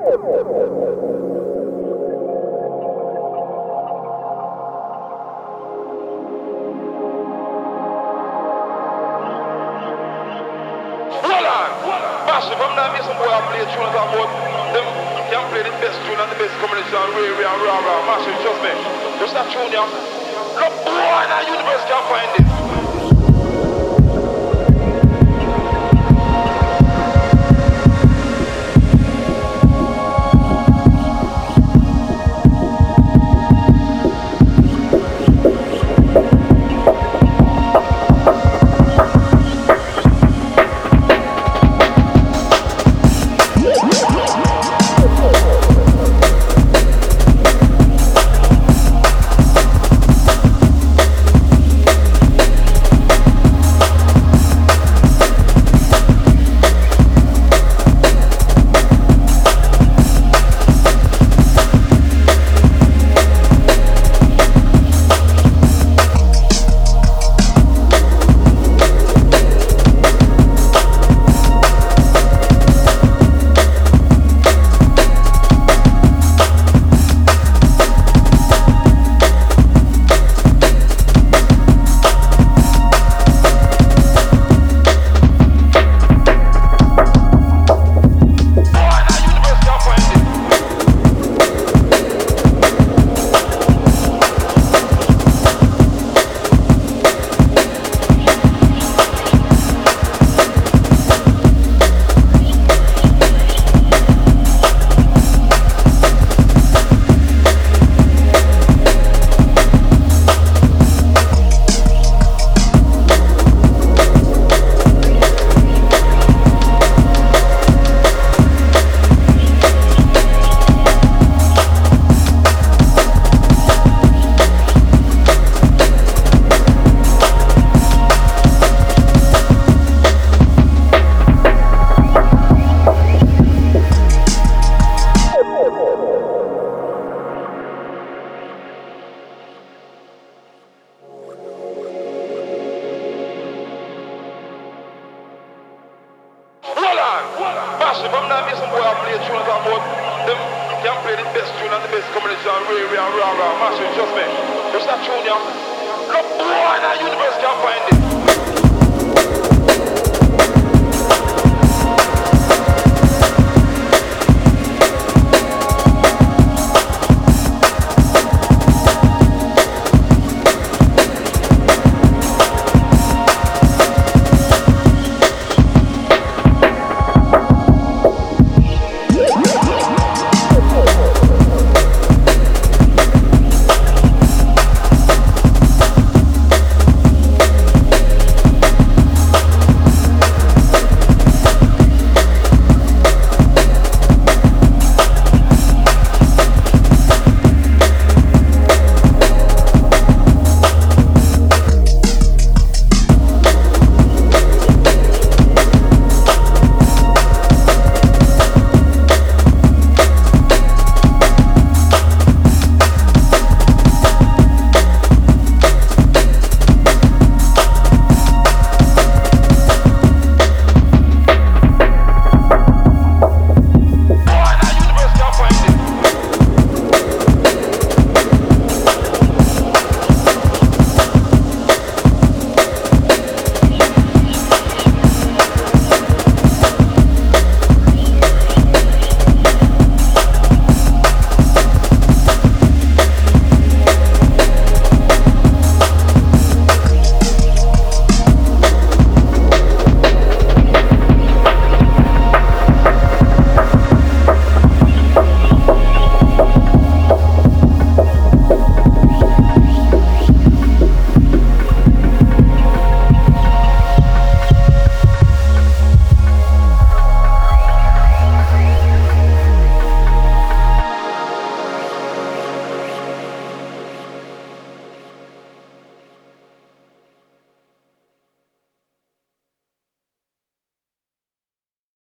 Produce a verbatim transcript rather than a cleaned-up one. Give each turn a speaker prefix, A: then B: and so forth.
A: Hold on! Massive, I'm not missing boy I play tune and talk about them can play the best tune and the best combination, Ray Ray and Rah Rah. Massive, trust me. Just that tune, yeah. Look, boy, in the universe can't find it. Massive, I'm not missing boy I play tune and talk about them can play the best tune and the best combination, Ray Ray and Rah Rah. Massive, trust me. Just that tune, yeah. Look, boy, in the universe can't find it.